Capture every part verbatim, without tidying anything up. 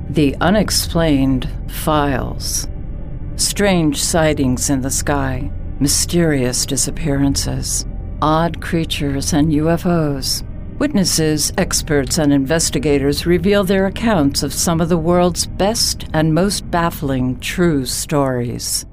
The Unexplained Files. Strange sightings in the sky, mysterious disappearances, odd creatures and U F Os. Witnesses, experts, and investigators reveal their accounts of some of the world's best and most baffling true stories.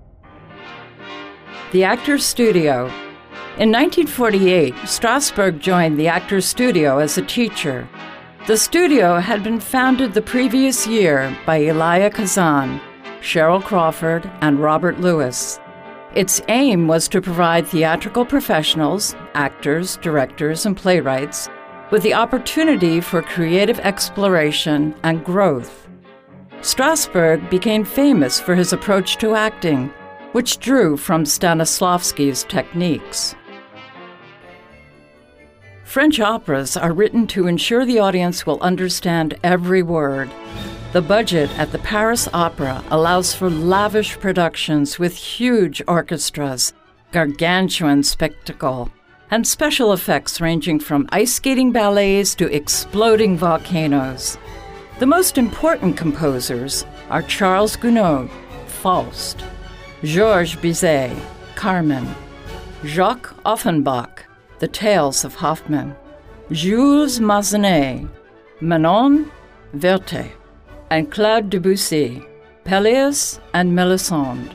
The Actors Studio. In nineteen forty-eight, Strasberg joined the Actors Studio as a teacher. The studio had been founded the previous year by Elia Kazan, Cheryl Crawford, and Robert Lewis. Its aim was to provide theatrical professionals, actors, directors, and playwrights with the opportunity for creative exploration and growth. Strasberg became famous for his approach to acting, which drew from Stanislavski's techniques. French operas are written to ensure the audience will understand every word. The budget at the Paris Opera allows for lavish productions with huge orchestras, gargantuan spectacle, and special effects ranging from ice skating ballets to exploding volcanoes. The most important composers are Charles Gounod, Faust; Georges Bizet, Carmen; Jacques Offenbach, The Tales of Hoffmann; Jules Massenet, Manon, Werther; and Claude Debussy, Pelléas and Melisande.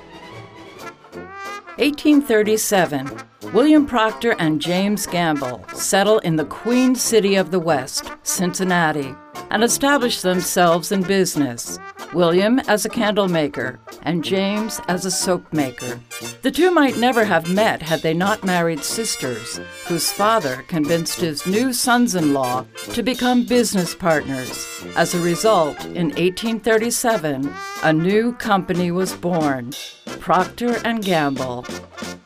eighteen thirty-seven, William Proctor and James Gamble settle in the Queen City of the West, Cincinnati, and establish themselves in business, William as a candle maker and James as a soap maker. The two might never have met had they not married sisters, whose father convinced his new sons-in-law to become business partners. As a result, in eighteen thirty-seven, a new company was born, Procter and Gamble.